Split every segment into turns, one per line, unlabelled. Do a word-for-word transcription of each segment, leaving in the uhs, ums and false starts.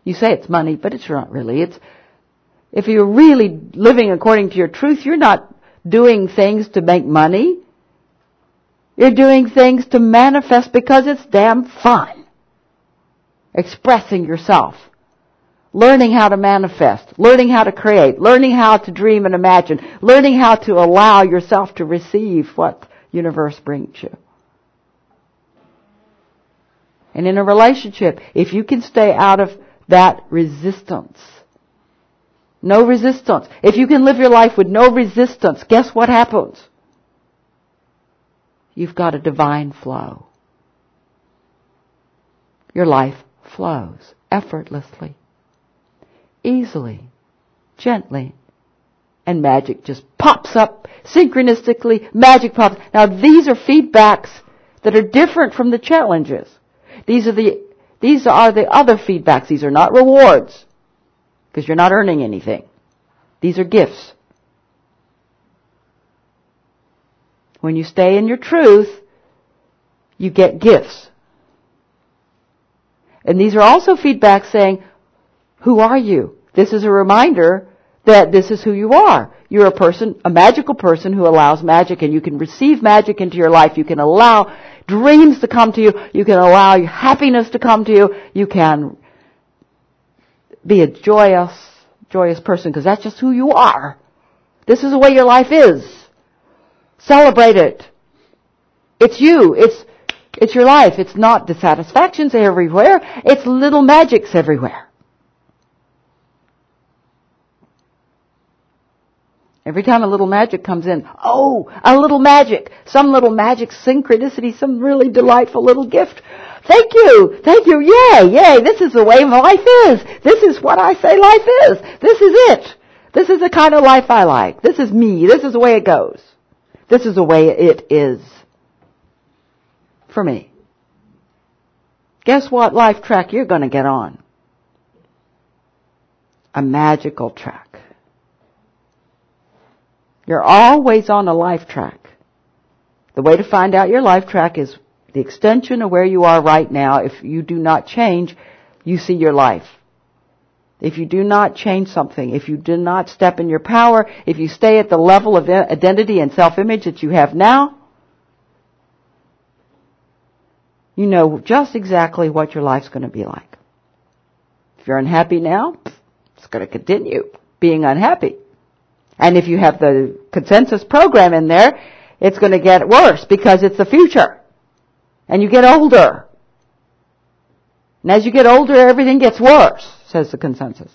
You say it's money, but it's not really. It's, if you're really living according to your truth, you're not doing things to make money. You're doing things to manifest because it's damn fun. Expressing yourself. Learning how to manifest. Learning how to create. Learning how to dream and imagine. Learning how to allow yourself to receive what the universe brings you. And in a relationship, if you can stay out of that resistance, no resistance. If you can live your life with no resistance, guess what happens? You've got a divine flow. Your life flows effortlessly, easily, gently, and magic just pops up synchronistically. Magic pops. Now these are feedbacks that are different from the challenges. These are the these are the other feedbacks. These are not rewards, because you're not earning anything. These are gifts. When you stay in your truth, you get gifts. And these are also feedbacks saying, who are you? This is a reminder that this is who you are. You're a person, a magical person who allows magic, and you can receive magic into your life. You can allow dreams to come to you. You can allow happiness to come to you. You can be a joyous, joyous person, because that's just who you are. This is the way your life is. Celebrate it. It's you. It's It's your life. It's not dissatisfactions everywhere. It's little magics everywhere. Every time a little magic comes in, oh, a little magic, some little magic synchronicity, some really delightful little gift. Thank you, thank you, yay, yay, this is the way my life is. This is what I say life is. This is it. This is the kind of life I like. This is me. This is the way it goes. This is the way it is. For me. Guess what life track you're going to get on? A magical track. You're always on a life track. The way to find out your life track is the extension of where you are right now. If you do not change, you see your life. If you do not change something, if you do not step in your power, if you stay at the level of identity and self-image that you have now, you know just exactly what your life's going to be like. If you're unhappy now, it's going to continue being unhappy. And if you have the consensus program in there, it's going to get worse because it's the future. And you get older. And as you get older, everything gets worse, says the consensus.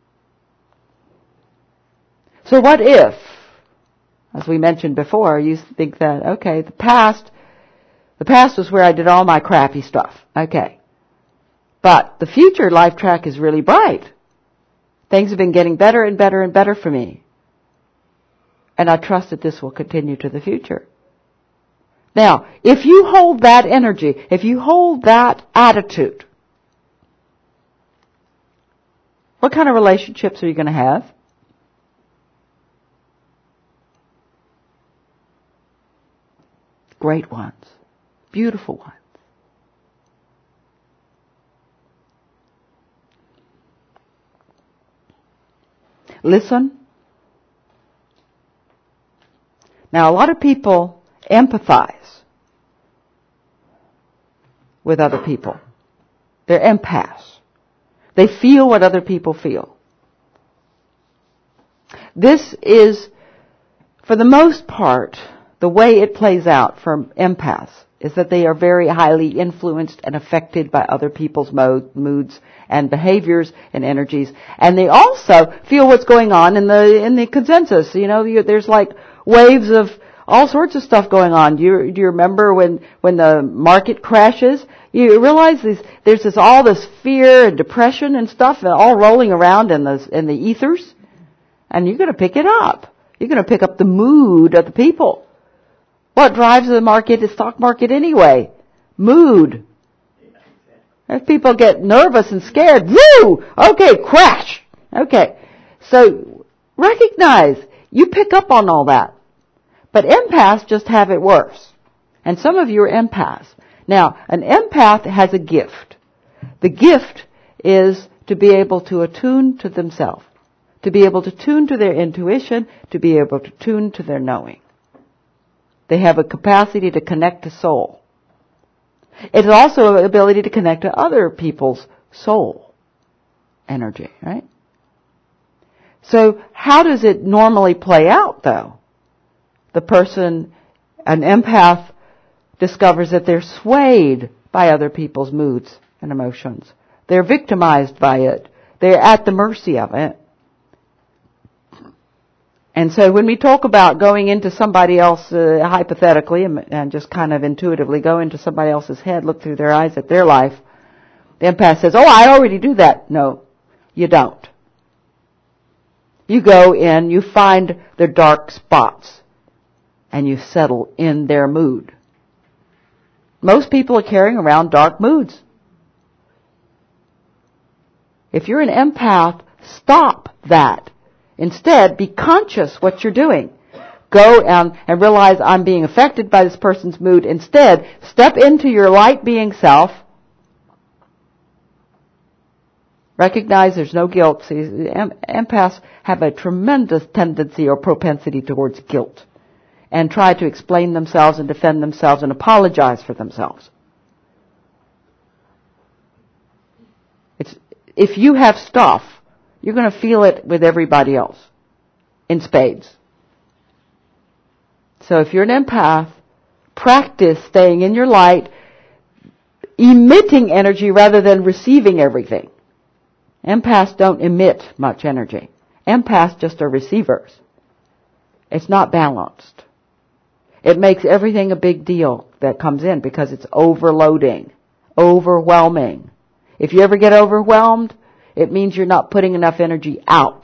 So what if, as we mentioned before, you think that, okay, the past, the past was where I did all my crappy stuff. Okay. But the future life track is really bright. Things have been getting better and better and better for me. And I trust that this will continue to the future. Now, if you hold that energy, if you hold that attitude, what kind of relationships are you going to have? Great ones. Beautiful ones. Listen. Now, a lot of people empathize with other people. They're empaths. They feel what other people feel. This is, for the most part, the way it plays out for empaths is that they are very highly influenced and affected by other people's mode, moods and behaviors and energies. And they also feel what's going on in the in the consensus. You know, you, there's like waves of all sorts of stuff going on. Do you, do you remember when, when the market crashes? You realize these, there's this, all this fear and depression and stuff all rolling around in the, in the ethers. And you're going to pick it up. You're going to pick up the mood of the people. What drives the market, the stock market anyway? Mood. If people get nervous and scared, woo! Okay, crash. Okay. So recognize, you pick up on all that. But empaths just have it worse. And some of you are empaths. Now, an empath has a gift. The gift is to be able to attune to themselves, to be able to tune to their intuition, to be able to tune to their knowing. They have a capacity to connect to soul. It's also an ability to connect to other people's soul energy, right? So how does it normally play out, though? The person, an empath, discovers that they're swayed by other people's moods and emotions. They're victimized by it. They're at the mercy of it. And so when we talk about going into somebody else, uh, hypothetically, and, and just kind of intuitively go into somebody else's head, look through their eyes at their life, the empath says, oh, I already do that. No, you don't. You go in, you find their dark spots, and you settle in their mood. Most people are carrying around dark moods. If you're an empath, stop that. Instead, be conscious what you're doing. Go and, and realize I'm being affected by this person's mood. Instead, step into your light being self. Recognize there's no guilt. See, empaths have a tremendous tendency or propensity towards guilt and try to explain themselves and defend themselves and apologize for themselves. It's, if you have stuff, you're going to feel it with everybody else in spades. So if you're an empath, practice staying in your light, emitting energy rather than receiving everything. Empaths don't emit much energy. Empaths just are receivers. It's not balanced. It makes everything a big deal that comes in because it's overloading, overwhelming. If you ever get overwhelmed, it means you're not putting enough energy out.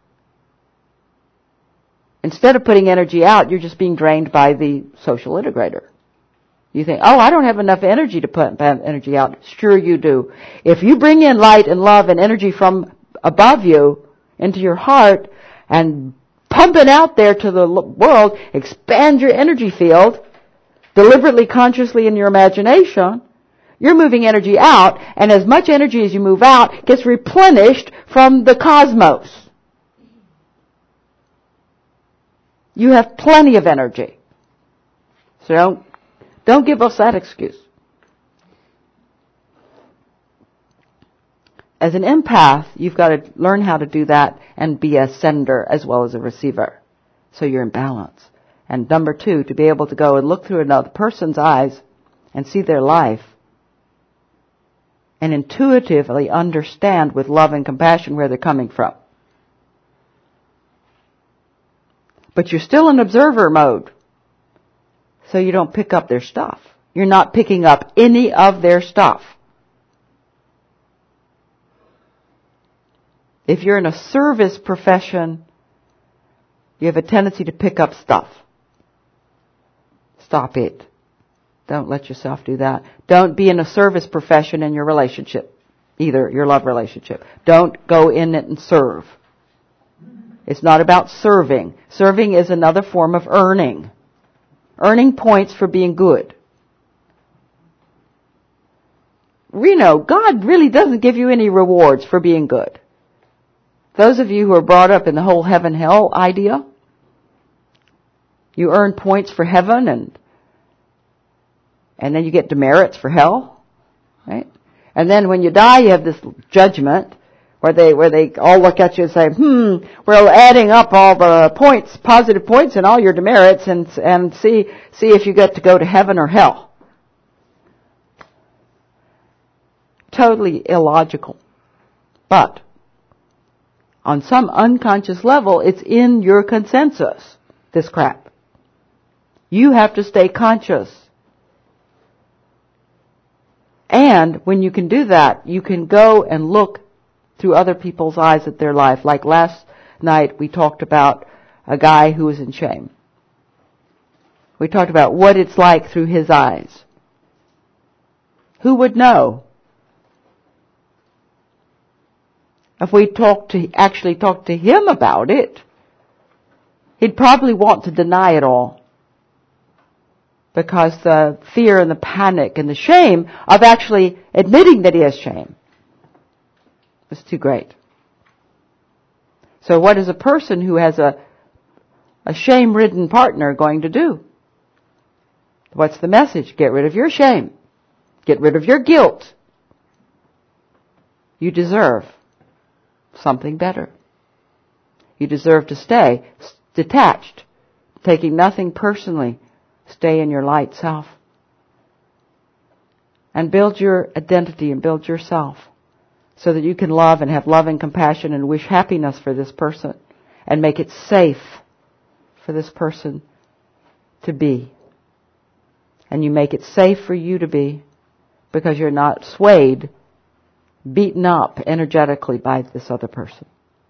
Instead of putting energy out, you're just being drained by the social integrator. You think, oh, I don't have enough energy to put energy out. Sure you do. If you bring in light and love and energy from above you into your heart and pump it out there to the world, expand your energy field, deliberately, consciously in your imagination, you're moving energy out, and as much energy as you move out gets replenished from the cosmos. You have plenty of energy. So don't, don't give us that excuse. As an empath, you've got to learn how to do that and be a sender as well as a receiver. So you're in balance. And number two, to be able to go and look through another person's eyes and see their life and intuitively understand with love and compassion where they're coming from. But you're still in observer mode, so you don't pick up their stuff. You're not picking up any of their stuff. If you're in a service profession, you have a tendency to pick up stuff. Stop it. Don't let yourself do that. Don't be in a service profession in your relationship, either your love relationship. Don't go in it and serve. It's not about serving. Serving is another form of earning. Earning points for being good. You know, God really doesn't give you any rewards for being good. Those of you who are brought up in the whole heaven-hell idea, you earn points for heaven and and then you get demerits for hell, right? And then when you die, you have this judgment where they where they all look at you and say, "Hmm, we're adding up all the points, positive points, and all your demerits, and and see see if you get to go to heaven or hell." Totally illogical, but on some unconscious level, it's in your consensus. This crap. You have to stay conscious. And when you can do that, you can go and look through other people's eyes at their life. Like last night, we talked about a guy who was in shame. We talked about what it's like through his eyes. Who would know? If we talked to, actually talked to him about it, he'd probably want to deny it all. Because the fear and the panic and the shame of actually admitting that he has shame was too great. So what is a person who has a, a shame-ridden partner going to do? What's the message? Get rid of your shame. Get rid of your guilt. You deserve something better. You deserve to stay detached, taking nothing personally. Stay in your light self. And build your identity and build yourself so that you can love and have love and compassion and wish happiness for this person and make it safe for this person to be. And you make it safe for you to be because you're not swayed, beaten up energetically by this other person.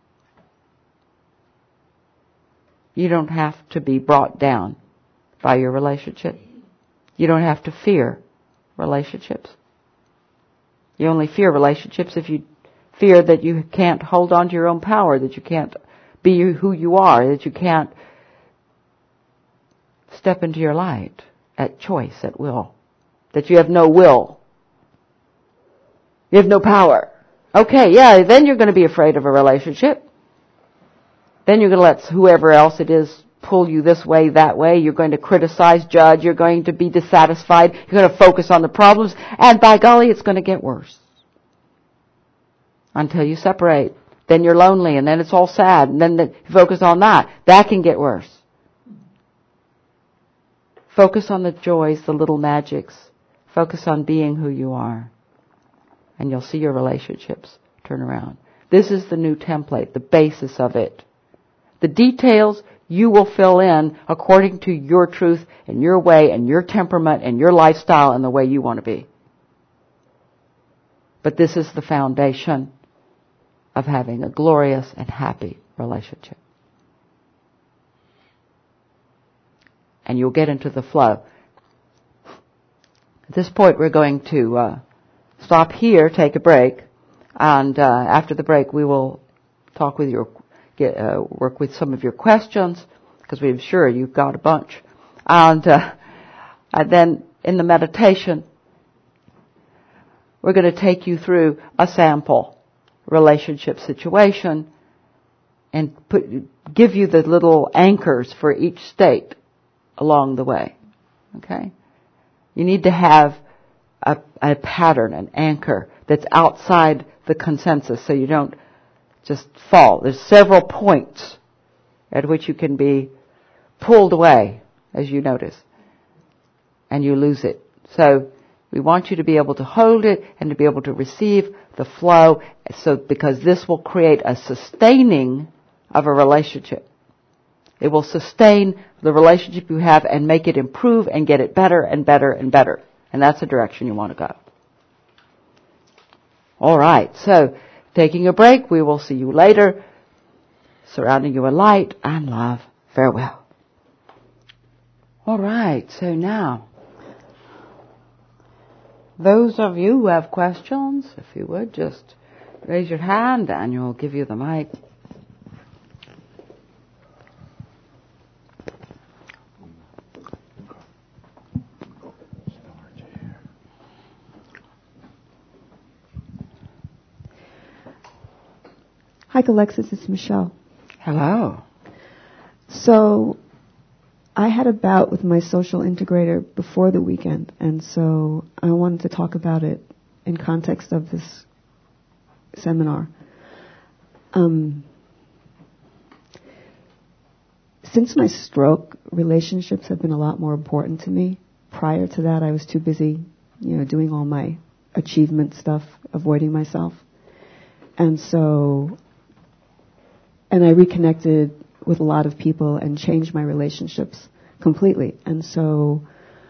You don't have to be brought down by your relationship. You don't have to fear relationships. You only fear relationships if you fear that you can't hold on to your own power, that you can't be who you are, that you can't step into your light at choice, at will, that you have no will. You have no power. Okay, yeah, then you're going to be afraid of a relationship. Then you're going to let whoever else it is pull you this way, that way. You're going to criticize, judge. You're going to be dissatisfied. You're going to focus on the problems. And by golly, it's going to get worse. Until you separate. Then you're lonely, and then it's all sad. And then the, you focus on that. That can get worse. Focus on the joys, the little magics. Focus on being who you are. And you'll see your relationships turn around. This is the new template, the basis of it. The details you will fill in according to your truth and your way and your temperament and your lifestyle and the way you want to be. But this is the foundation of having a glorious and happy relationship. And you'll get into the flow. At this point, we're going to uh, stop here, take a break, and uh, after the break, we will talk with your, get, uh, work with some of your questions, because we're sure you've got a bunch. And, uh, and then in the meditation, we're going to take you through a sample relationship situation and put, give you the little anchors for each state along the way. Okay? You need to have a, a pattern, an anchor that's outside the consensus so you don't just fall. There's several points at which you can be pulled away, as you notice, and you lose it. So we want you to be able to hold it and to be able to receive the flow, so because this will create a sustaining of a relationship. It will sustain the relationship you have and make it improve and get it better and better and better. And that's the direction you want to go. All right, so taking a break, we will see you later, surrounding you with light and love. Farewell. All right, so now, those of you who have questions, if you would, just raise your hand and we'll give you the mic.
Hi, Alexis. It's Michelle.
Hello.
So, I had a bout with my social integrator before the weekend, and so I wanted to talk about it in context of this seminar. Um, since my stroke, relationships have been a lot more important to me. Prior to that, I was too busy, you know, doing all my achievement stuff, avoiding myself. And so, and I reconnected with a lot of people and changed my relationships completely. And so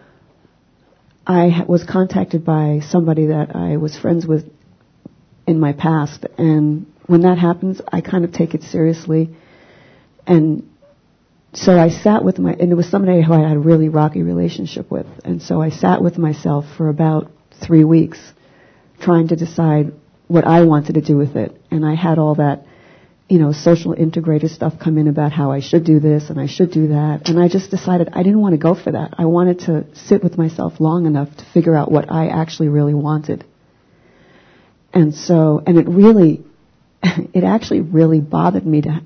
I was contacted by somebody that I was friends with in my past. And when that happens, I kind of take it seriously. And so I sat with my, and it was somebody who I had a really rocky relationship with. And so I sat with myself for about three weeks trying to decide what I wanted to do with it. And I had all that, you know, social integrator stuff come in about how I should do this and I should do that. And I just decided I didn't want to go for that. I wanted to sit with myself long enough to figure out what I actually really wanted. And so, and it really, it actually really bothered me to.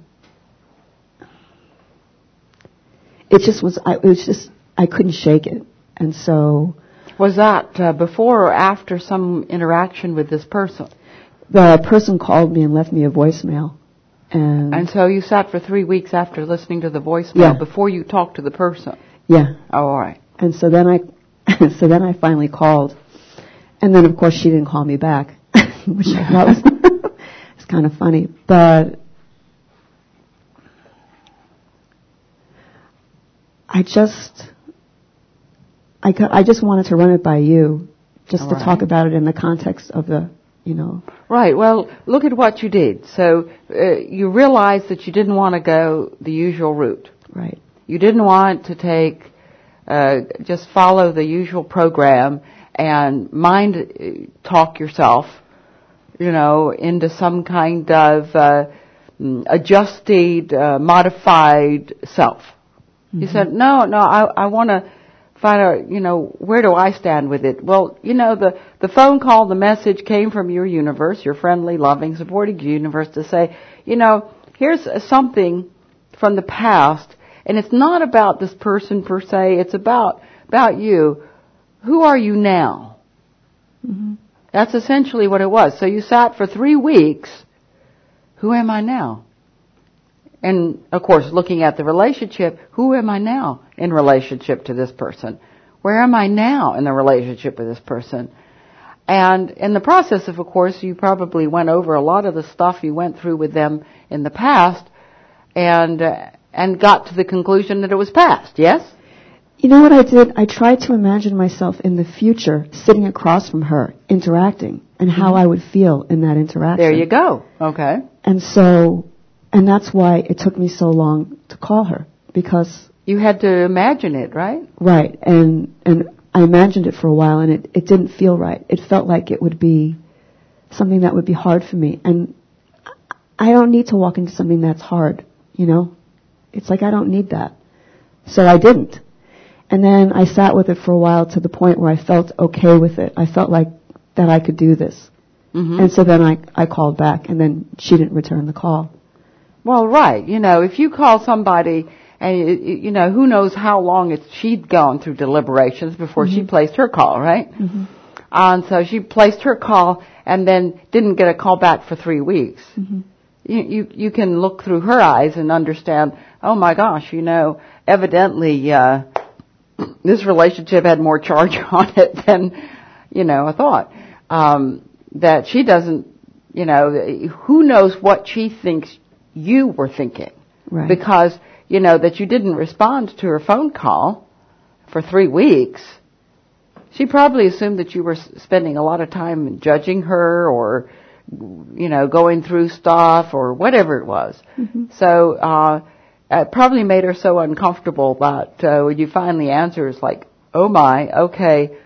It just was. I, it was just. I couldn't shake it, and so.
Was that uh, before or after some interaction with this person?
The person called me and left me a voicemail. And,
and so you sat for three weeks after listening to the voicemail
yeah.
before you talked to the person?
Yeah.
Oh, all right.
And so then I, so then I finally called. And then, of course, she didn't call me back, which I thought was it's kind of funny. But I just... I, I just wanted to run it by you, just All to right. talk about it in the context of the, you know.
Right. Well, look at what you did. So uh, you realized that you didn't want to go the usual route.
Right.
You didn't want to take, uh, just follow the usual program and mind uh, talk yourself, you know, into some kind of uh, adjusted, uh, modified self. Mm-hmm. You said, no, no, I, I want to find out, you know, where do I stand with it? Well, you know, the, the phone call, the message came from your universe, your friendly, loving, supporting universe to say, you know, here's something from the past, and it's not about this person per se, it's about, about you. Who are you now?
Mm-hmm.
That's essentially what it was. So you sat for three weeks, who am I now? And, of course, looking at the relationship, who am I now in relationship to this person? Where am I now in the relationship with this person? And in the process of, of course, you probably went over a lot of the stuff you went through with them in the past and uh, and got to the conclusion that it was past, yes?
You know what I did? I tried to imagine myself in the future sitting across from her, interacting, and how mm-hmm. I would feel in that interaction.
There you go. Okay.
And so... And that's why it took me so long to call her, because...
You had to imagine it, right?
Right. And and I imagined it for a while, and it, it didn't feel right. It felt like it would be something that would be hard for me. And I don't need to walk into something that's hard, you know? It's like I don't need that. So I didn't. And then I sat with it for a while to the point where I felt okay with it. I felt like that I could do this. Mm-hmm. And so then I, I called back, and then she didn't return the call.
Well, right. You know, if you call somebody and, you know, who knows how long it's, she'd gone through deliberations before mm-hmm. she placed her call, right? Mm-hmm. And so she placed her call and then didn't get a call back for three weeks. Mm-hmm. You, you, you can look through her eyes and understand, oh my gosh, you know, evidently, uh, this relationship had more charge on it than, you know, I thought. Um, that she doesn't, you know, who knows what she thinks you were thinking.
Right.
Because, you know, that you didn't respond to her phone call for three weeks. She probably assumed that you were spending a lot of time judging her or, you know, going through stuff or whatever it was. Mm-hmm. So, uh, it probably made her so uncomfortable that, uh, when you finally answer, it's like, oh my, okay,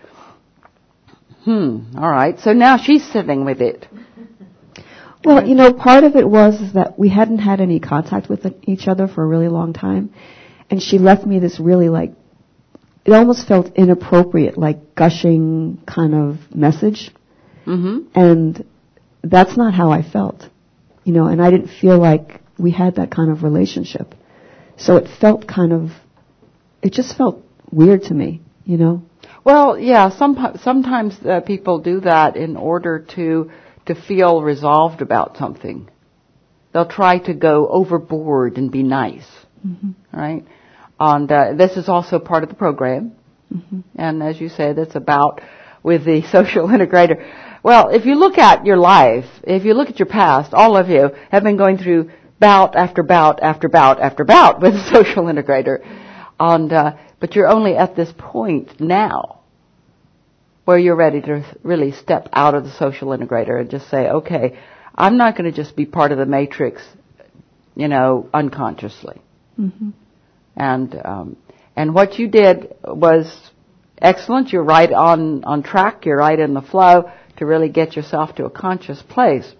hmm, all right. So now she's sitting with it.
Well, you know, part of it was is that we hadn't had any contact with each other for a really long time. And she left me this really, like, it almost felt inappropriate, like gushing kind of message. Mm-hmm. And that's not how I felt, you know, and I didn't feel like we had that kind of relationship. So it felt kind of, it just felt weird to me, you know.
Well, yeah, some, sometimes uh, people do that in order to to feel resolved about something. They'll try to go overboard and be nice, mm-hmm. right? And uh, this is also part of the program. Mm-hmm. And as you said, it's about with the social integrator. Well, if you look at your life, if you look at your past, all of you have been going through bout after bout after bout after bout with the social integrator. And uh, but you're only at this point now where you're ready to really step out of the social integrator and just say, okay, I'm not going to just be part of the matrix, you know, unconsciously. Mm-hmm. And um, and what you did was excellent. You're right on, on track. You're right in the flow to really get yourself to a conscious place.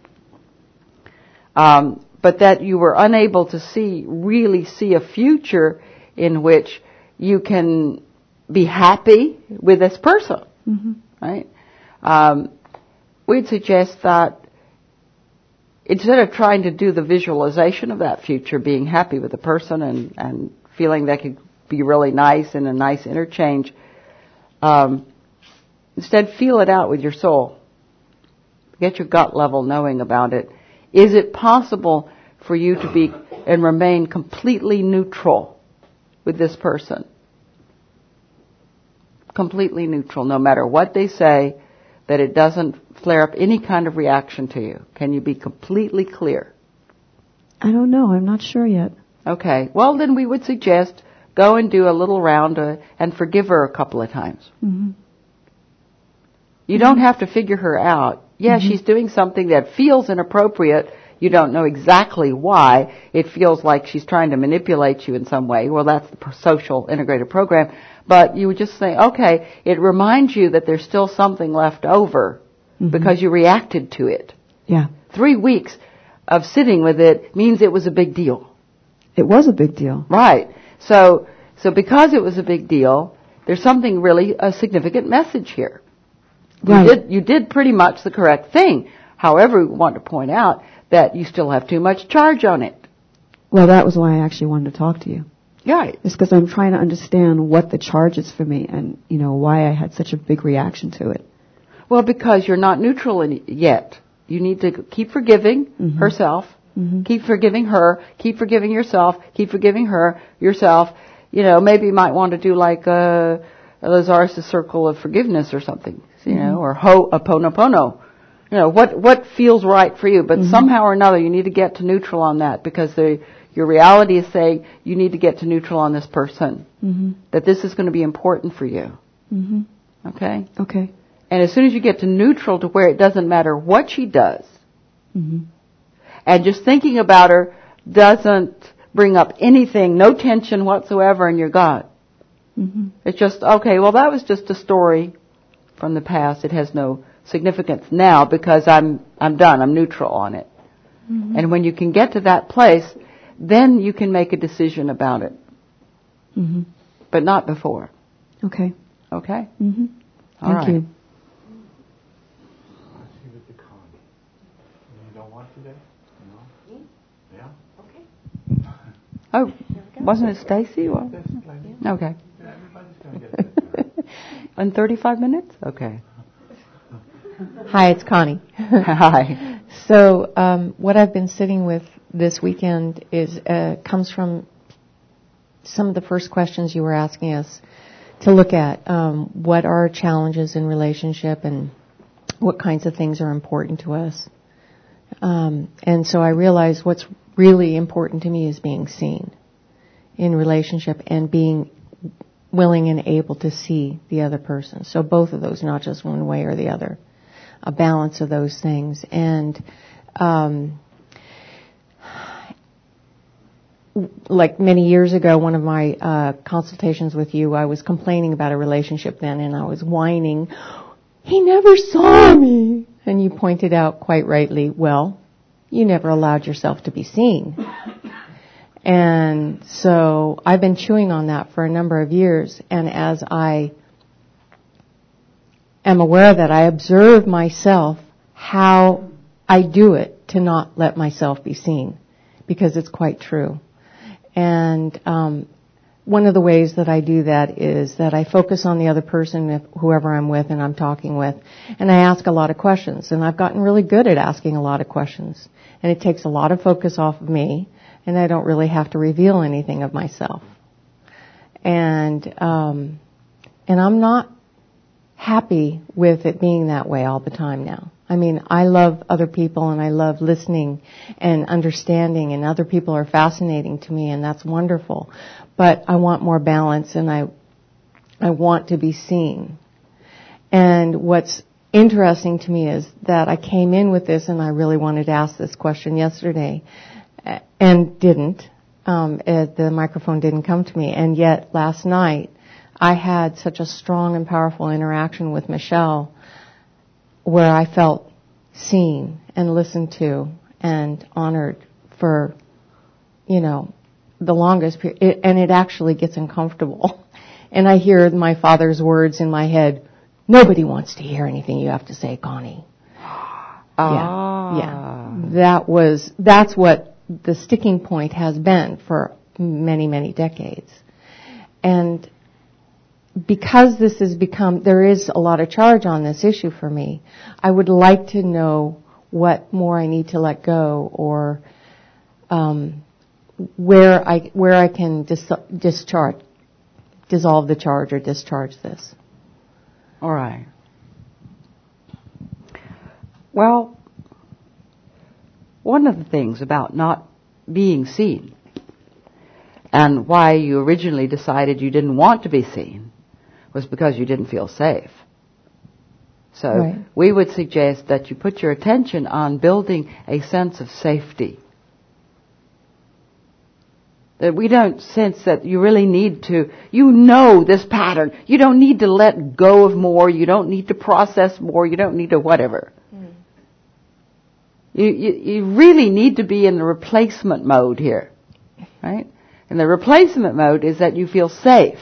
Um, but that you were unable to see, really see a future in which you can be happy with this person. Mm-hmm. Right? Um, we'd suggest that instead of trying to do the visualization of that future, being happy with the person and, and feeling that could be really nice and a nice interchange, um, instead feel it out with your soul. Get your gut level knowing about it. Is it possible for you to be and remain completely neutral with this person? Completely neutral, no matter what they say, that it doesn't flare up any kind of reaction to you. Can you be completely clear?
I don't know. I'm not sure yet.
Okay. Well, then we would suggest go and do a little round uh, and forgive her a couple of times.
Mm-hmm.
You don't have to figure her out. Yeah, mm-hmm. she's doing something that feels inappropriate. You don't know exactly why. It feels like she's trying to manipulate you in some way. Well, that's the social integrated program. But you would just say, okay, it reminds you that there's still something left over mm-hmm. because you reacted to it.
Yeah.
Three weeks of sitting with it means it was a big deal.
It was a big deal.
Right. So, so because it was a big deal, there's something really, a significant message here.
Right.
You did, you did pretty much the correct thing. However, we want to point out that you still have too much charge on it.
Well, that was why I actually wanted to talk to you.
Right.
It's because I'm trying to understand what the charge is for me and, you know, why I had such a big reaction to it.
Well, because you're not neutral in, yet. You need to keep forgiving
mm-hmm.
herself,
mm-hmm.
keep forgiving her, keep forgiving yourself, keep forgiving her, yourself. You know, maybe you might want to do like a, a Lazarus' circle of forgiveness or something, you mm-hmm. know, or Ho'oponopono. You know, what, what feels right for you, but mm-hmm. somehow or another you need to get to neutral on that because the, your reality is saying you need to get to neutral on this person.
Mm-hmm.
That this is going to be important for you.
Mm-hmm.
Okay?
Okay.
And as soon as you get to neutral to where it doesn't matter what she does,
mm-hmm.
and just thinking about her doesn't bring up anything, no tension whatsoever, and you're gone.
Mm-hmm.
It's just, okay, well that was just a story from the past. It has no significance now because I'm I'm done. I'm neutral on it. Mm-hmm. And when you can get to that place, then you can make a decision about it.
Mm-hmm.
But not before.
Okay.
Okay?
Mm-hmm.
All
Thank
right.
you.
Give it to Connie. You don't want today? No? Me? Yeah? Okay.
Oh, wasn't it Stacy? Or? Okay.
Yeah, everybody's going to get it.
In thirty-five minutes? Okay.
Hi, it's Connie.
Hi.
So um, what I've been sitting with this weekend is uh, comes from some of the first questions you were asking us to look at. Um, what are challenges in relationship and what kinds of things are important to us? Um, and so I realized what's really important to me is being seen in relationship and being willing and able to see the other person. So both of those, not just one way or the other. A balance of those things. And um, like many years ago, one of my uh, consultations with you, I was complaining about a relationship then, and I was whining, he never saw me. And you pointed out quite rightly, well, you never allowed yourself to be seen. And so I've been chewing on that for a number of years, and as I am aware that I observe myself how I do it to not let myself be seen, because it's quite true. And um, one of the ways that I do that is that I focus on the other person, if, whoever I'm with and I'm talking with, and I ask a lot of questions. And I've gotten really good at asking a lot of questions. And it takes a lot of focus off of me, and I don't really have to reveal anything of myself. And um, and I'm not happy with it being that way all the time now. I mean, I love other people and I love listening and understanding, and other people are fascinating to me, and that's wonderful. But I want more balance, and I I want to be seen. And what's interesting to me is that I came in with this, and I really wanted to ask this question yesterday and didn't. Um, it, the microphone didn't come to me. And yet last night I had such a strong and powerful interaction with Michelle where I felt seen and listened to and honored for, you know, the longest period. It, and it actually gets uncomfortable. And I hear my father's words in my head, nobody wants to hear anything you have to say, Connie.
Ah.
Yeah. Yeah. That was, that's what the sticking point has been for many, many decades. And because this has become, there is a lot of charge on this issue for me, I would like to know what more I need to let go, or um, where I where I can dis- discharge, dissolve the charge or discharge this.
All right. Well, one of the things about not being seen, and why you originally decided you didn't want to be seen, was because you didn't feel safe. So
Right.
we would suggest that you put your attention on building a sense of safety. That we don't sense that you really need to, you know this pattern. You don't need to let go of more. You don't need to process more. You don't need to whatever. Mm. You, you, you really need to be in the replacement mode here. Right? And the replacement mode is that you feel safe.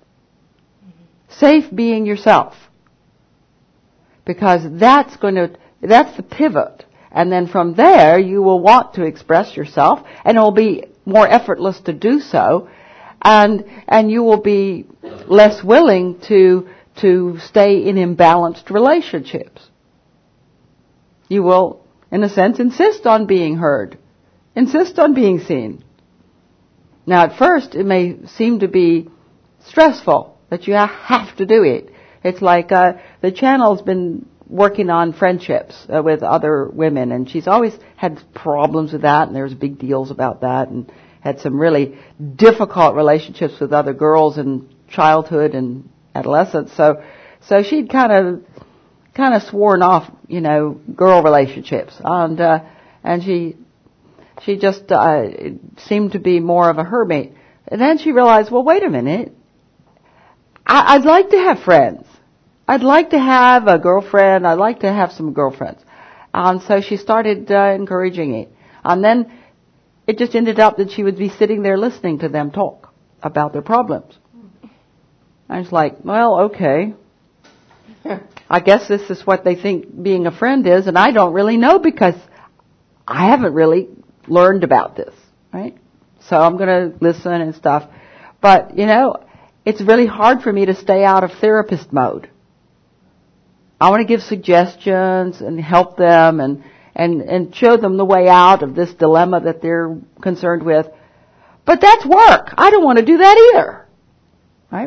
Safe being yourself. Because that's going to, that's the pivot. And then from there, you will want to express yourself, and it will be more effortless to do so, and, and you will be less willing to, to stay in imbalanced relationships. You will, in a sense, insist on being heard. Insist on being seen. Now, at first, it may seem to be stressful that you have to do it. It's like uh, the channel's been working on friendships uh, with other women, and she's always had problems with that, and there's big deals about that, and had some really difficult relationships with other girls in childhood and adolescence. So, so she'd kind of, kind of sworn off, you know, girl relationships, and uh, and she, she just uh, seemed to be more of a hermit. And then she realized, well, wait a minute, I, I'd like to have friends. I'd like to have a girlfriend. I'd like to have some girlfriends. And so she started uh, encouraging it. And then it just ended up that she would be sitting there listening to them talk about their problems. I was like, well, okay. I guess this is what they think being a friend is, and I don't really know because I haven't really learned about this, right? So I'm going to listen and stuff. But, you know, it's really hard for me to stay out of therapist mode. I want to give suggestions and help them and, and, and show them the way out of this dilemma that they're concerned with. But that's work. I don't want to do that either. Right?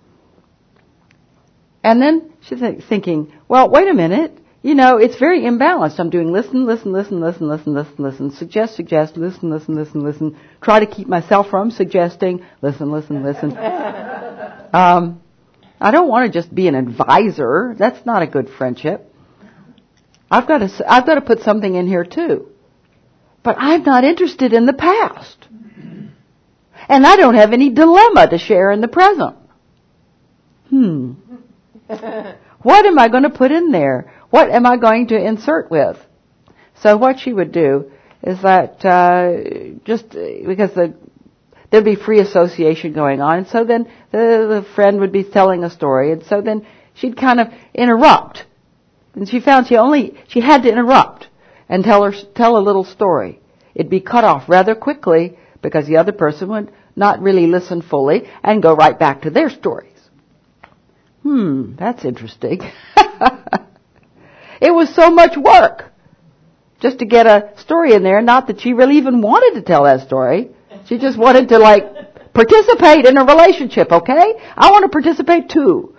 And then she's thinking, well, wait a minute. You know, it's very imbalanced. I'm doing listen, listen, listen, listen, listen, listen, listen, suggest, suggest, listen, listen, listen, listen. Try to keep myself from suggesting, listen, listen, listen. um, I don't want to just be an advisor. That's not a good friendship. I've got to, I've got to put something in here too. But I'm not interested in the past. And I don't have any dilemma to share in the present. Hmm. What am I going to put in there? What am I going to insert with? So what she would do is that, uh, just because the, there'd be free association going on, and so then the, the friend would be telling a story, and so then she'd kind of interrupt. And she found she only, she had to interrupt and tell her, tell a little story. It'd be cut off rather quickly because the other person would not really listen fully and go right back to their stories. Hmm, that's interesting. It was so much work just to get a story in there, not that she really even wanted to tell that story. She just wanted to, like, participate in a relationship, okay? I want to participate too.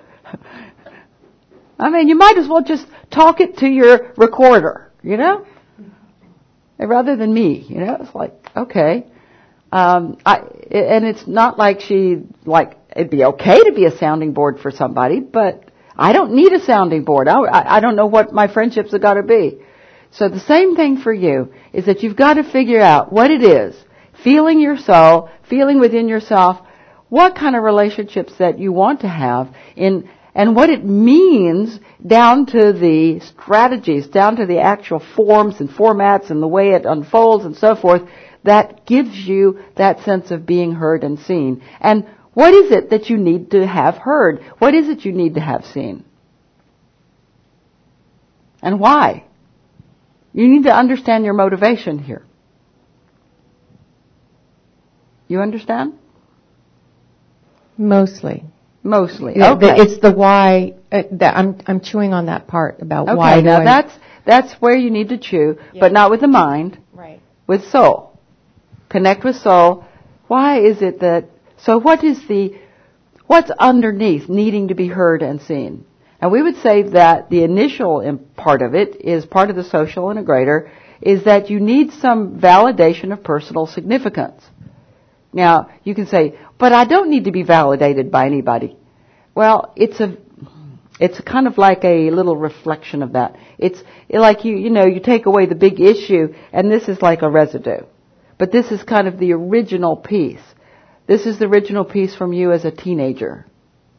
I mean, you might as well just talk it to your recorder, you know? Rather than me, you know? It's like, okay. Um, I, and it's not like she, like, it'd be okay to be a sounding board for somebody, but I don't need a sounding board. I, I don't know what my friendships have got to be. So the same thing for you is that you've got to figure out what it is, feeling your soul, feeling within yourself, what kind of relationships that you want to have in, and what it means down to the strategies, down to the actual forms and formats and the way it unfolds and so forth, that gives you that sense of being heard and seen. And what is it that you need to have heard? What is it you need to have seen? And why? You need to understand your motivation here. You understand?
Mostly.
Mostly.
Yeah,
Okay.
the- It's the why. Uh, that I'm I'm chewing on that part about
Okay,
why. do
now
I-
that's that's where you need to chew,
Yeah.
but not with the mind,
right.
with soul. Connect with soul. Why is it that, so what is the, what's underneath needing to be heard and seen? And we would say that the initial part of it is part of the social integrator, is that you need some validation of personal significance. Now, you can say, but I don't need to be validated by anybody. Well, it's a, it's kind of like a little reflection of that. It's like you, you know, you take away the big issue, and this is like a residue. But this is kind of the original piece. This is the original piece from you as a teenager.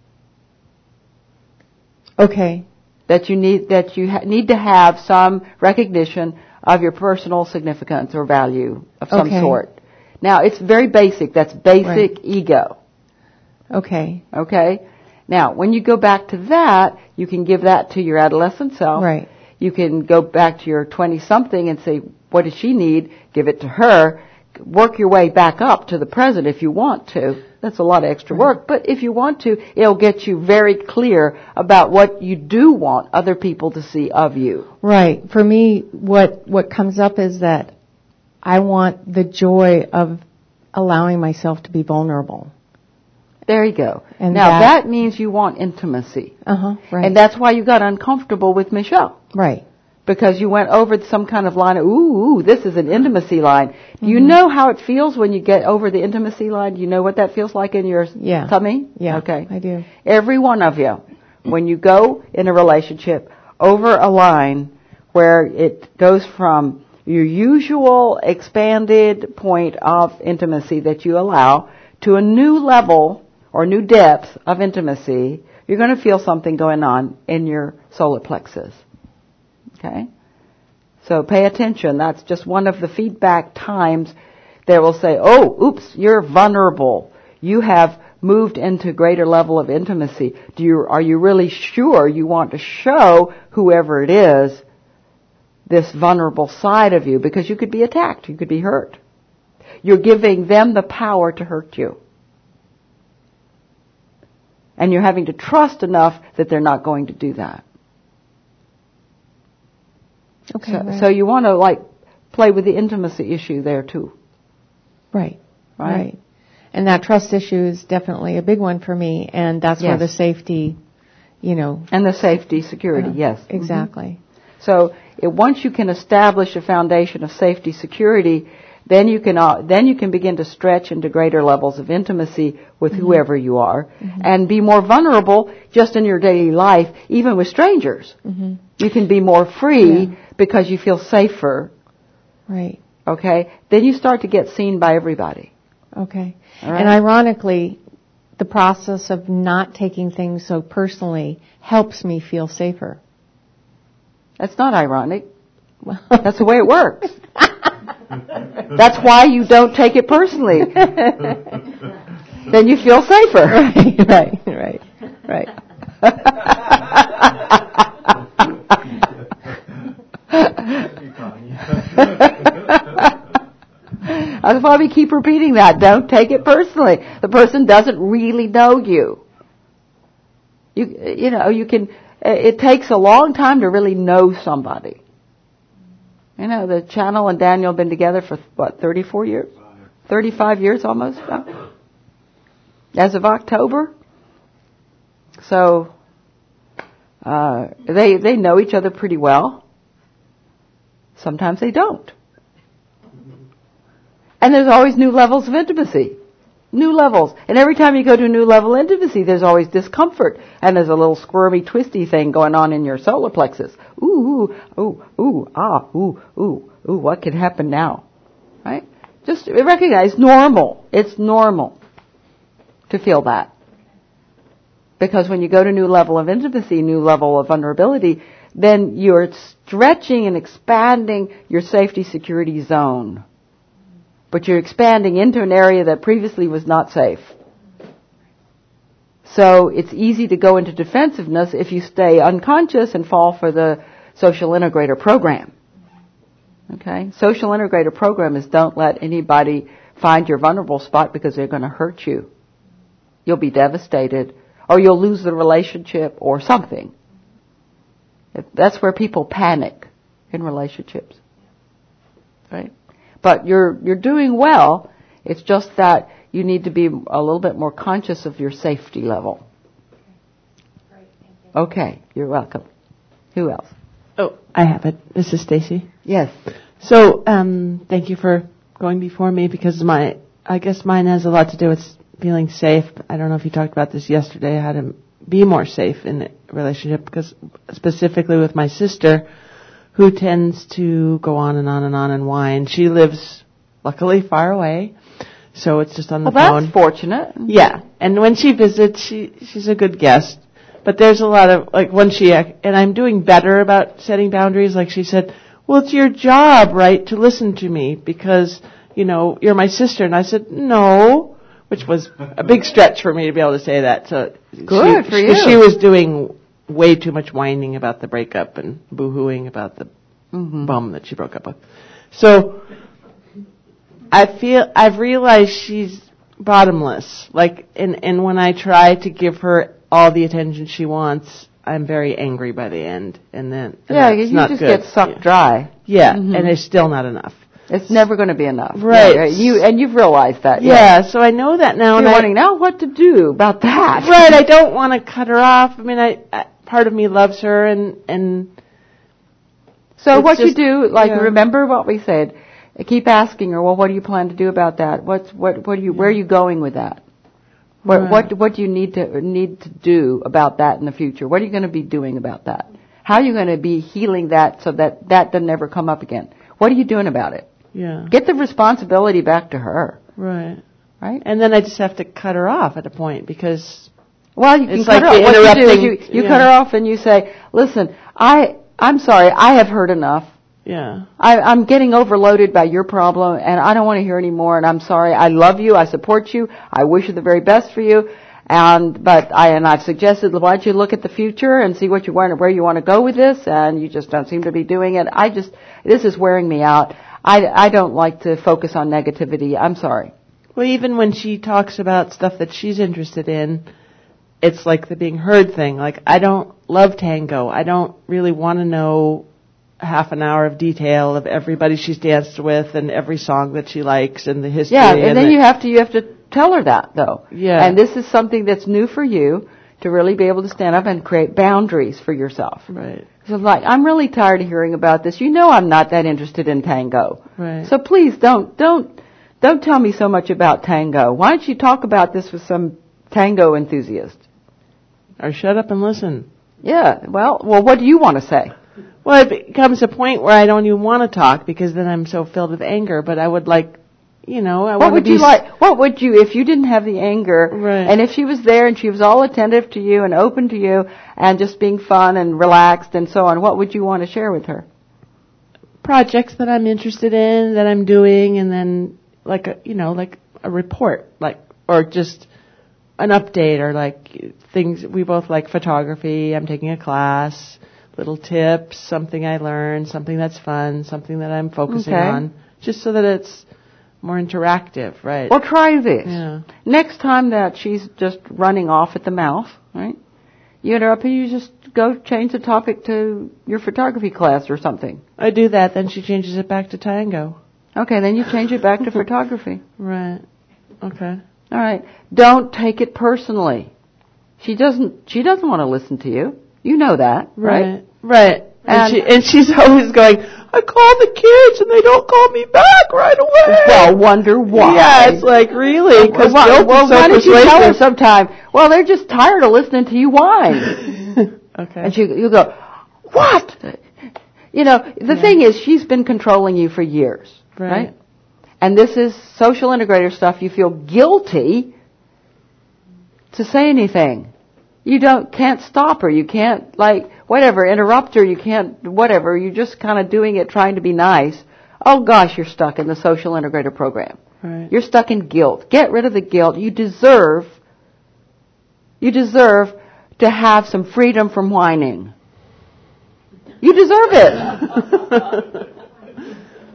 Okay.
That you need, that you ha- need to have some recognition of your personal significance or value of some
Okay.
sort. Now, it's very basic. That's basic
Right.
ego.
Okay.
Okay? Now, when you go back to that, you can give that to your adolescent self.
Right.
You can go back to your twenty-something and say, what does she need? Give it to her. Work your way back up to the present if you want to. That's a lot of extra work. But if you want to, it'll get you very clear about what you do want other people to see of you.
Right. For me, what what comes up is that I want the joy of allowing myself to be vulnerable.
There you go.
And
now
that-
that means you want intimacy.
Uh-huh. Right.
And that's why you got uncomfortable with Michelle.
right.
Because you went over some kind of line of, ooh, ooh, this is an intimacy line. Do you
Mhm.
know how it feels when you get over the intimacy line? Do you know what that feels like in your
Yeah.
tummy?
Yeah.
Okay.
I do.
Every one of you, when you go in a relationship over a line where it goes from your usual expanded point of intimacy that you allow to a new level or new depth of intimacy, you're going to feel something going on in your solar plexus. Okay? So pay attention. That's just one of the feedback times that will say, oh, oops, you're vulnerable. You have moved into greater level of intimacy. Do you, are you really sure you want to show whoever it is this vulnerable side of you? Because you could be attacked. You could be hurt. You're giving them the power to hurt you. And you're having to trust enough that they're not going to do that.
Okay.
So,
right.
so you want to like play with the intimacy issue there too.
Right.
Right?
Right. And that trust issue is definitely a big one for me, and that's where
Yes.
the safety, you know.
And the safety, security,
uh,
yes.
Exactly.
So it, once you can establish a foundation of safety, security, then you can uh, then you can begin to stretch into greater levels of intimacy with
Mm-hmm.
whoever you are,
Mm-hmm.
and be more vulnerable just in your daily life, even with strangers.
Mm-hmm.
You can be more free
Yeah.
because you feel safer.
Right.
Okay, then you start to get seen by everybody.
Okay.
All right.
And ironically, the process of not taking things so personally helps me feel safer.
That's not ironic.
Well,
That's the way it works. That's why you don't take it personally. Then you feel safer.
right, right, right, right.
That's why we keep repeating that. Don't take it personally. The person doesn't really know you. You, you know, you can, it takes a long time to really know somebody. You know, the Channel and Daniel have been together for, what, thirty-four years? thirty-five years almost now? As of October. So, uh, they, they know each other pretty well. Sometimes they don't. And there's always new levels of intimacy. New levels. And every time you go to a new level of intimacy, there's always discomfort. And there's a little squirmy, twisty thing going on in your solar plexus. Ooh, ooh, ooh, ooh, ah, ooh, ooh, ooh, what could happen now? Right? Just recognize normal. It's normal to feel that. Because when you go to a new level of intimacy, new level of vulnerability, then you're stretching and expanding your safety security zone. But you're expanding into an area that previously was not safe. So it's easy to go into defensiveness if you stay unconscious and fall for the social integrator program. Okay? Social integrator program is don't let anybody find your vulnerable spot because they're going to hurt you. You'll be devastated, or you'll lose the relationship or something. That's where people panic in relationships. Right? But you're you're doing well. It's just that you need to be a little bit more conscious of your safety level. Okay, you're welcome. Who else?
Oh, I have it. This is Stacy.
Yes.
So, um, thank you for going before me because my, I guess mine has a lot to do with feeling safe. I don't know if you talked about this yesterday, how to be more safe in a relationship, because specifically with my sister, who tends to go on and on and on and whine. She lives, luckily, far away, so it's just on the
well,
phone.
That's fortunate.
Yeah, and when she visits, she she's a good guest. But there's a lot of, like, when she, and I'm doing better about setting boundaries, like she said, well, it's your job, right, to listen to me because, you know, you're my sister. And I said, no, which was a big stretch for me to be able to say that. So
good
she,
for you.
She was doing way too much whining about the breakup and boo-hooing about the mm-hmm. bum that she broke up with. So I feel, I've realized she's bottomless. Like, and, and when I try to give her all the attention she wants, I'm very angry by the end, and then and
yeah,
that's
you
not
just
good.
get sucked
yeah.
dry.
Yeah,
mm-hmm.
and it's still not enough.
It's never going to be enough.
Right.
Yeah, you and you've realized that.
Yeah,
yeah.
so I know that now.
You're
and
wondering
I,
now what to do about that.
Right, I don't want to cut her off. I mean, I, I part of me loves her, and and
so what
just,
you do, like
yeah.
remember what we said. Keep asking her. Well, what do you plan to do about that? What's what? What do you? Where are you going with that? What,
right.
what what do you need to need to do about that in the future? What are you going to be doing about that? How are you going to be healing that so that that doesn't ever come up again? What are you doing about it?
Yeah.
Get the responsibility back to her.
Right.
Right.
And then I just have to cut her off at a point because
well, you can
it's
cut
like
her off. What you do is you, you
yeah.
cut her off and you say, "Listen, I I'm sorry, I have heard enough.
Yeah.
I, I'm getting overloaded by your problem, and I don't want to hear any more. And I'm sorry. I love you. I support you. I wish you the very best for you. And but I and I've suggested, why don't you look at the future and see what you want, where you want to go with this? And you just don't seem to be doing it. I just this is wearing me out. I I don't like to focus on negativity. I'm sorry."
Well, even when she talks about stuff that she's interested in, it's like the being heard thing. Like, I don't love tango. I don't really want to know half an hour of detail of everybody she's danced with and every song that she likes and the history.
Yeah, and,
and
then
the,
you have to you have to tell her that though.
Yeah.
And this is something that's new for you to really be able to stand up and create boundaries for yourself.
Right.
So like, I'm really tired of hearing about this. You know, I'm not that interested in tango.
Right.
So please don't don't don't tell me so much about tango. Why don't you talk about this with some tango enthusiast?
Or shut up and listen.
Yeah. Well, well, what do you want to say?
Well, it becomes a point where I don't even want to talk because then I'm so filled with anger. But I would like, you know, I
what
want to
would
be
you like? What would you, if you didn't have the anger,
right.
and if she was there and she was all attentive to you and open to you and just being fun and relaxed and so on, what would you want to share with her?
Projects that I'm interested in, that I'm doing, and then like a, you know, like a report, like or just an update, or like things. We both like photography. I'm taking a class. Little tips, something I learned, something that's fun, something that I'm focusing
okay.
on, just so that it's more interactive, right?
Well, try this.
Yeah.
Next time that she's just running off at the mouth, right? You interrupt her, you just go change the topic to your photography class or something.
I do that, then she changes it back to tango.
Okay, then you change it back to photography.
Right. Okay.
All right. Don't take it personally. She doesn't. She doesn't want to listen to you. You know that, right?
Right. Right. And,
And,
she, and she's always going, I call the kids and they don't call me back right away.
Well, wonder why.
Yeah, it's like, really? Because
well,
guilt
well
is so
why don't you tell her
persuasive.
sometime? Well, they're just tired of listening to you whine.
Okay.
And she, you go, what? You know, the
Yeah.
thing is, she's been controlling you for years, right.
Right.
And this is social integrator stuff. You feel guilty to say anything. You don't, can't stop her. You can't, like, whatever, interrupt her. You can't, whatever. You're just kind of doing it, trying to be nice. Oh gosh, you're stuck in the social integrator program.
Right.
You're stuck in guilt. Get rid of the guilt. You deserve, you deserve to have some freedom from whining. You deserve it.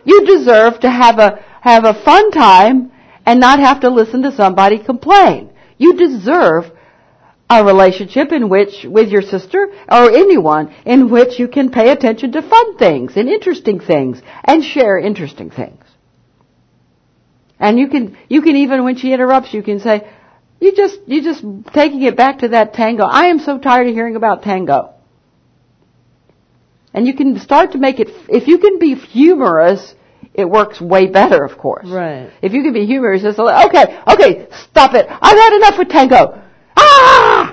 You deserve to have a have a fun time and not have to listen to somebody complain. You deserve a relationship in which, with your sister or anyone, in which you can pay attention to fun things and interesting things and share interesting things. And you can, you can even, when she interrupts, you can say, you just, you just taking it back to that tango. I am so tired of hearing about tango. And you can start to make it, if you can be humorous, it works way better, of course.
Right.
If you can be humorous, it's like, okay, okay, stop it. I've had enough with tango. Ah!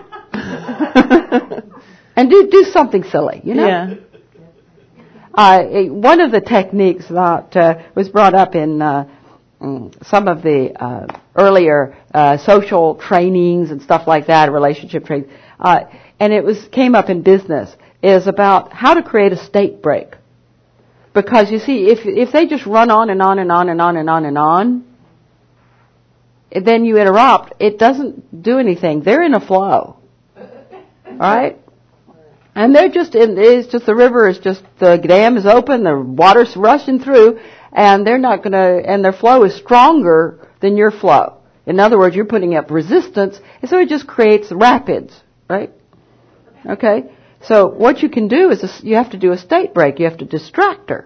And do, do something silly, you know?
Yeah.
Uh, one of the techniques that uh, was brought up in uh, some of the uh, earlier uh, social trainings and stuff like that, relationship trainings, uh, and it was came up in business, is about how to create a state break. Because you see, if if they just run on and on and on and on and on and on, then you interrupt, it doesn't do anything. They're in a flow. Right? And they're just in, it's just the river is just, the dam is open, the water's rushing through, and they're not gonna, and their flow is stronger than your flow. In other words, you're putting up resistance, and so it just creates rapids, right? Okay? So what you can do is, a, you have to do a state break. You have to distract her.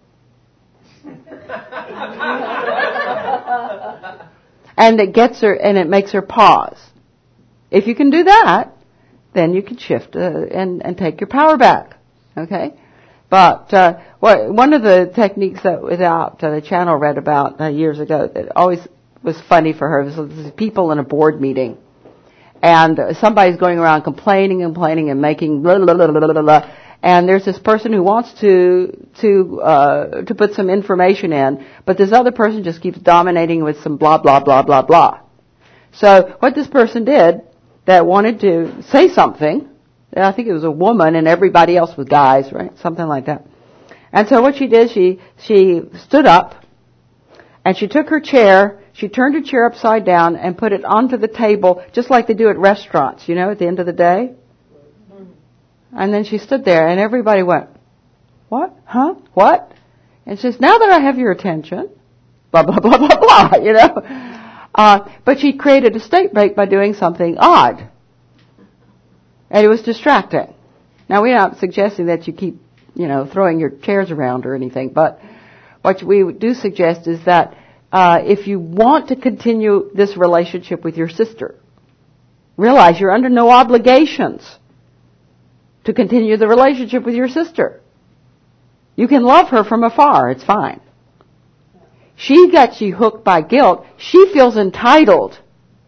And it gets her, and it makes her pause. If you can do that, then you can shift uh, and, and take your power back. Okay? But uh, what, one of the techniques that was out, uh, the channel read about uh, years ago, that always was funny for her, was, was people in a board meeting. And uh, somebody's going around complaining and complaining and making blah, blah, blah, blah, blah, blah. And there's this person who wants to to uh, to put some information in, but this other person just keeps dominating with some blah, blah, blah, blah, blah. So what this person did that wanted to say something, I think it was a woman and everybody else was guys, right? Something like that. And so what she did, she she stood up and she took her chair, she turned her chair upside down and put it onto the table just like they do at restaurants, you know, at the end of the day. And then she stood there and everybody went, what? Huh? What? And she says, now that I have your attention, blah, blah, blah, blah, blah, you know. Uh, but she created a state break by doing something odd. And it was distracting. Now, we're not suggesting that you keep, you know, throwing your chairs around or anything, but what we do suggest is that uh, if you want to continue this relationship with your sister, realize you're under no obligations to continue the relationship with your sister. You can love her from afar. It's fine. She got you hooked by guilt. She feels entitled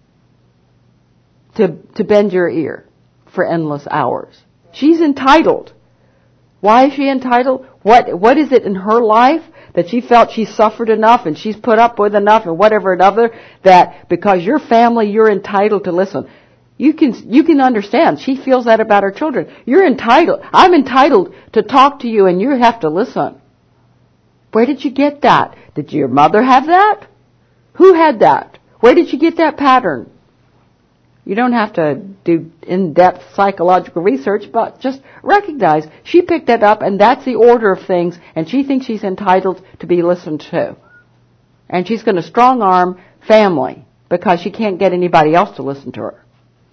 to to bend your ear for endless hours. She's entitled. Why is she entitled? What what is it in her life that she felt she suffered enough and she's put up with enough and whatever another, that because you're family, you're entitled to listen. You can you can understand. She feels that about her children. You're entitled. I'm entitled to talk to you and you have to listen. Where did you get that? Did your mother have that? Who had that? Where did you get that pattern? You don't have to do in-depth psychological research, but just recognize she picked that up and that's the order of things and she thinks she's entitled to be listened to. And she's going to strong-arm family because she can't get anybody else to listen to her.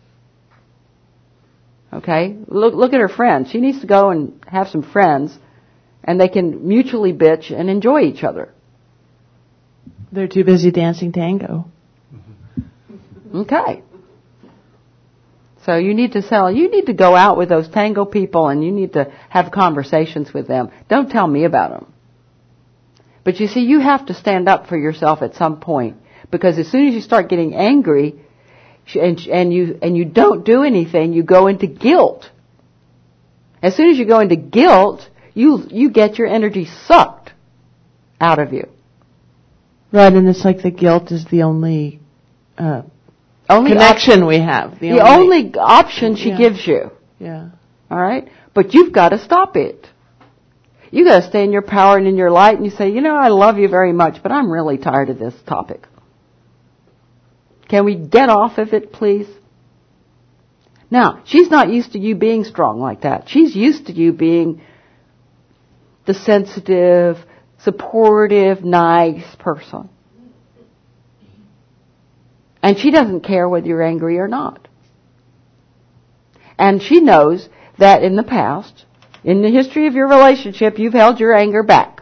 Okay? Look, look at her friends. She needs to go and have some friends and they can mutually bitch and enjoy each other.
They're too busy dancing tango.
Okay. So you need to sell, you need to go out with those tango people and you need to have conversations with them. Don't tell me about them. But you see, you have to stand up for yourself at some point, because as soon as you start getting angry and, and you, and you don't do anything, you go into guilt. As soon as you go into guilt, you, you get your energy sucked out of you.
Right, and it's like the guilt is the only, uh,
Only
connection
op-
we have.
The, the only, only option she
yeah.
gives you.
Yeah.
All right? But you've got to stop it. You got to stay in your power and in your light and you say, you know, I love you very much, but I'm really tired of this topic. Can we get off of it, please? Now, she's not used to you being strong like that. She's used to you being the sensitive, supportive, nice person. And she doesn't care whether you're angry or not. And she knows that in the past, in the history of your relationship, you've held your anger back.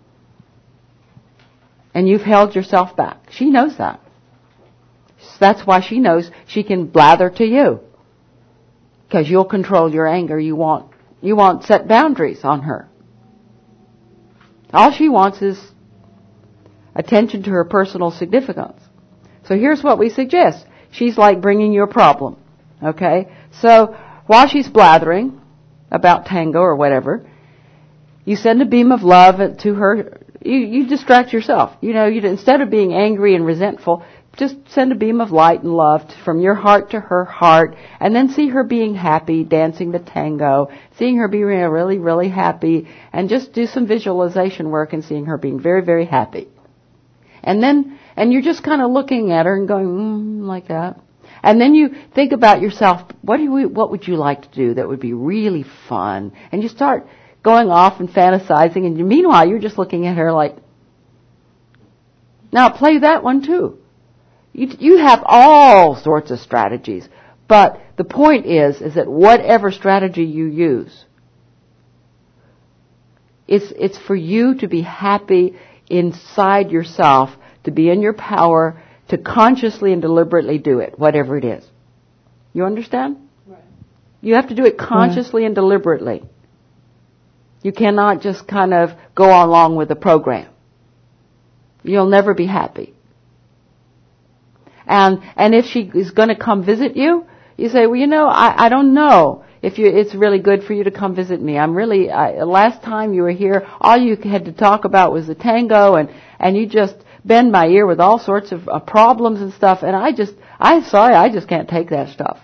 And you've held yourself back. She knows that. That's why she knows she can blather to you. Because you'll control your anger. You want, you want set boundaries on her. All she wants is attention to her personal significance. So here's what we suggest. She's like bringing you a problem. Okay? So while she's blathering about tango or whatever, you send a beam of love to her. You, you distract yourself. You know, you, instead of being angry and resentful, just send a beam of light and love from your heart to her heart, and then see her being happy, dancing the tango, seeing her being really, really happy, and just do some visualization work and seeing her being very, very happy. And then, and you're just kind of looking at her and going, mm, like that. And then you think about yourself, what do we, what would you like to do that would be really fun? And you start going off and fantasizing, and meanwhile you're just looking at her like, now play that one too. You, you have all sorts of strategies, but the point is, is that whatever strategy you use, it's, it's for you to be happy inside yourself, to be in your power, to consciously and deliberately do it, whatever it is. You understand? Right. You have to do it consciously yeah. and deliberately. You cannot just kind of go along with the program. You'll never be happy. And and if she is going to come visit you, you say, well, you know, I, I don't know if you it's really good for you to come visit me. I'm really, I, last time you were here, all you had to talk about was the tango, and, and you just bend my ear with all sorts of uh, problems and stuff, and I just, I'm sorry, I just can't take that stuff.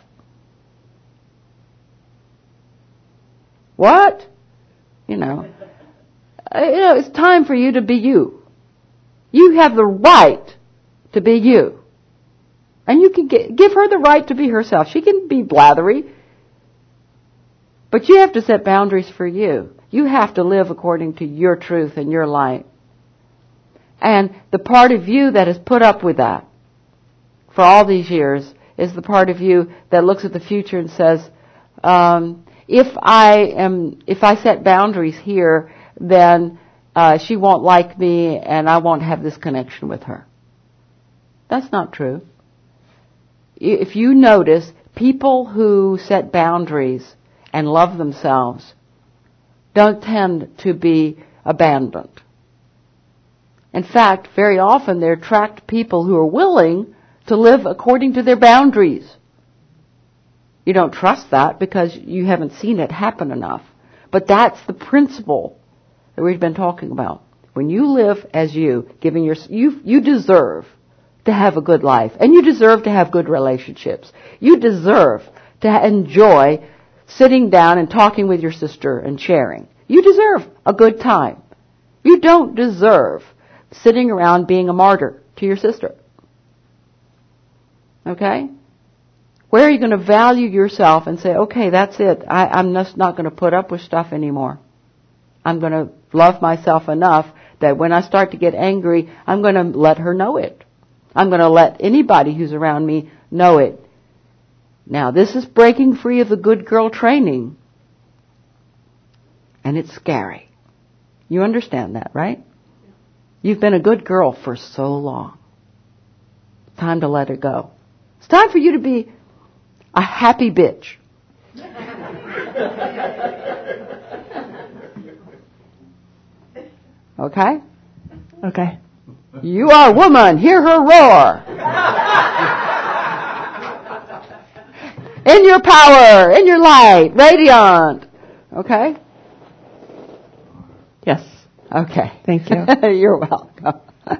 What? You know, uh, you know, it's time for you to be you. You have the right to be you. And you can get, give her the right to be herself. She can be blathery. But you have to set boundaries for you. You have to live according to your truth and your light. And the part of you that has put up with that for all these years is the part of you that looks at the future and says, um, if I am, if I set boundaries here, then uh, she won't like me and I won't have this connection with her. That's not true. If you notice, people who set boundaries and love themselves don't tend to be abandoned. In fact, very often they attract people who are willing to live according to their boundaries. You don't trust that because you haven't seen it happen enough. But that's the principle that we've been talking about. When you live as you, giving your, you, you deserve to have a good life. And you deserve to have good relationships. You deserve to enjoy sitting down and talking with your sister and sharing. You deserve a good time. You don't deserve sitting around being a martyr to your sister. Okay? Where are you going to value yourself and say, okay, that's it. I, I'm just not going to put up with stuff anymore. I'm going to love myself enough that when I start to get angry, I'm going to let her know it. I'm going to let anybody who's around me know it. Now, this is breaking free of the good girl training. And it's scary. You understand that, right? You've been a good girl for so long. It's time to let it go. It's time for you to be a happy bitch. Okay?
Okay.
You are a woman. Hear her roar. In your power, in your light, radiant. Okay?
Yes.
Okay.
Thank you.
You're welcome.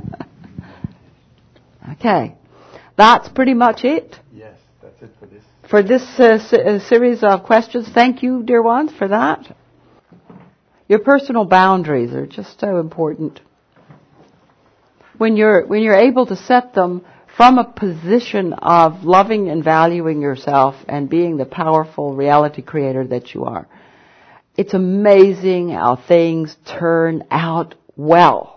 Okay. That's pretty much it.
Yes, that's it for this.
For this uh, s- uh, series of questions. Thank you, dear ones, for that. Your personal boundaries are just so important. When you're, when you're able to set them from a position of loving and valuing yourself and being the powerful reality creator that you are, it's amazing how things turn out well.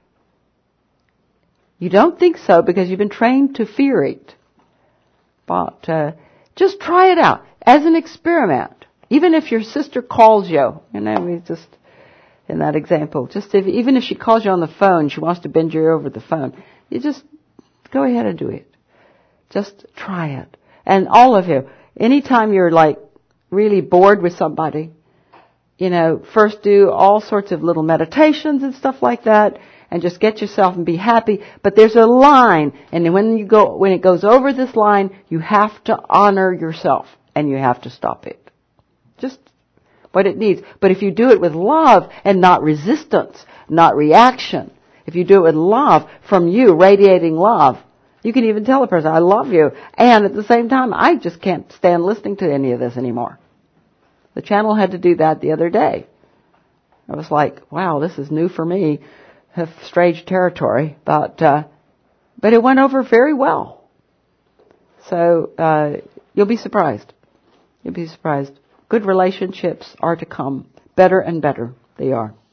You don't think so because you've been trained to fear it. But uh, just try it out as an experiment. Even if your sister calls you, you know, we just, in that example, just if, even if she calls you on the phone, she wants to bend you over the phone, you just go ahead and do it. Just try it. And all of you, anytime you're like really bored with somebody, you know, first do all sorts of little meditations and stuff like that, and just get yourself and be happy. But there's a line, and when you go, when it goes over this line, you have to honor yourself, and you have to stop it. Just what it needs. But if you do it with love and not resistance, not reaction, if you do it with love from you, radiating love, you can even tell a person, I love you. And at the same time, I just can't stand listening to any of this anymore. The channel had to do that the other day. I was like, wow, this is new for me. Strange territory. But, uh, but it went over very well. So, uh, you'll be surprised. You'll be surprised. Good relationships are to come. Better and better they are.